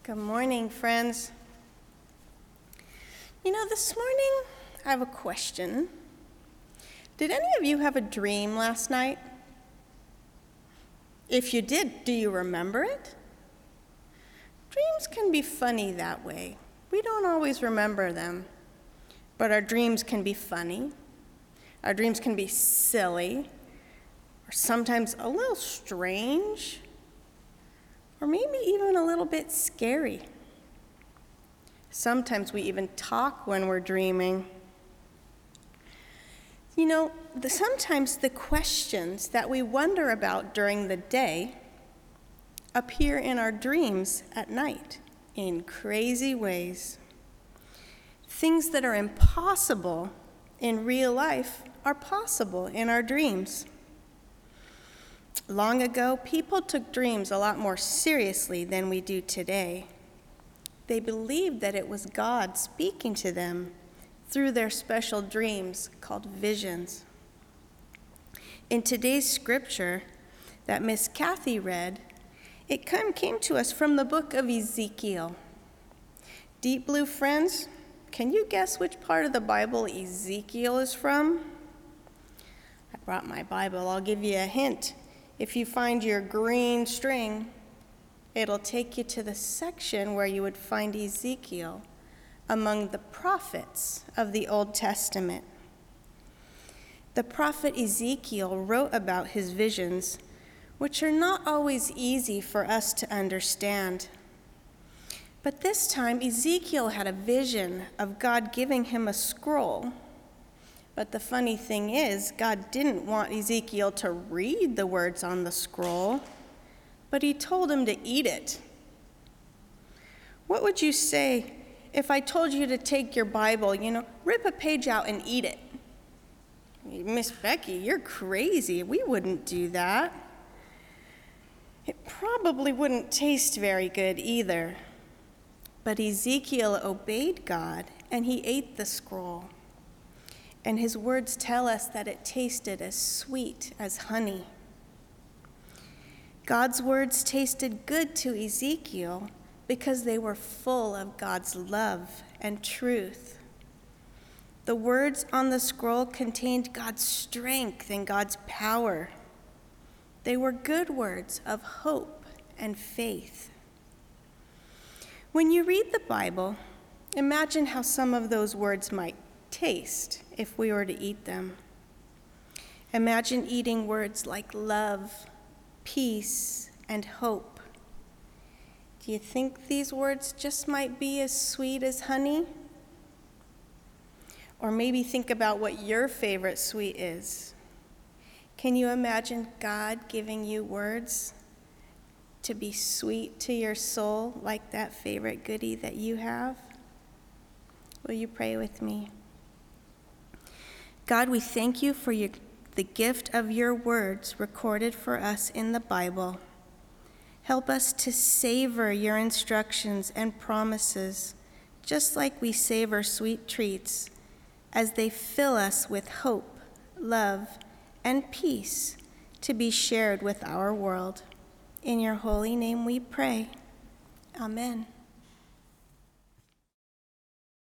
Good morning, friends. This morning I have a question. Did any of you have a dream last night? If you did, do you remember it? Dreams can be funny that way. We don't always remember them, but our dreams can be funny. Our dreams can be silly, or sometimes a little strange, or maybe even a little bit scary. Sometimes we even talk when we're dreaming. Sometimes the questions that we wonder about during the day appear in our dreams at night in crazy ways. Things that are impossible in real life are possible in our dreams. Long ago, people took dreams a lot more seriously than we do today. They believed that it was God speaking to them through their special dreams called visions. In today's scripture that Miss Kathy read, it came to us from the book of Ezekiel. Deep Blue friends, can you guess which part of the Bible Ezekiel is from? I brought my Bible. I'll give you a hint. If you find your green string, it'll take you to the section where you would find Ezekiel among the prophets of the Old Testament. The prophet Ezekiel wrote about his visions, which are not always easy for us to understand. But this time, Ezekiel had a vision of God giving him a scroll. But the funny thing is, God didn't want Ezekiel to read the words on the scroll, but he told him to eat it. What would you say if I told you to take your Bible, rip a page out and eat it? Miss Becky, you're crazy. We wouldn't do that. It probably wouldn't taste very good either. But Ezekiel obeyed God, and he ate the scroll. And his words tell us that it tasted as sweet as honey. God's words tasted good to Ezekiel because they were full of God's love and truth. The words on the scroll contained God's strength and God's power. They were good words of hope and faith. When you read the Bible, imagine how some of those words might taste if we were to eat them. Imagine eating words like love, peace, and hope. Do you think these words just might be as sweet as honey? Or maybe think about what your favorite sweet is. Can you imagine God giving you words to be sweet to your soul like that favorite goodie that you have? Will you pray with me? God, we thank you for the gift of your words recorded for us in the Bible. Help us to savor your instructions and promises, just like we savor sweet treats, as they fill us with hope, love, and peace to be shared with our world. In your holy name we pray. Amen.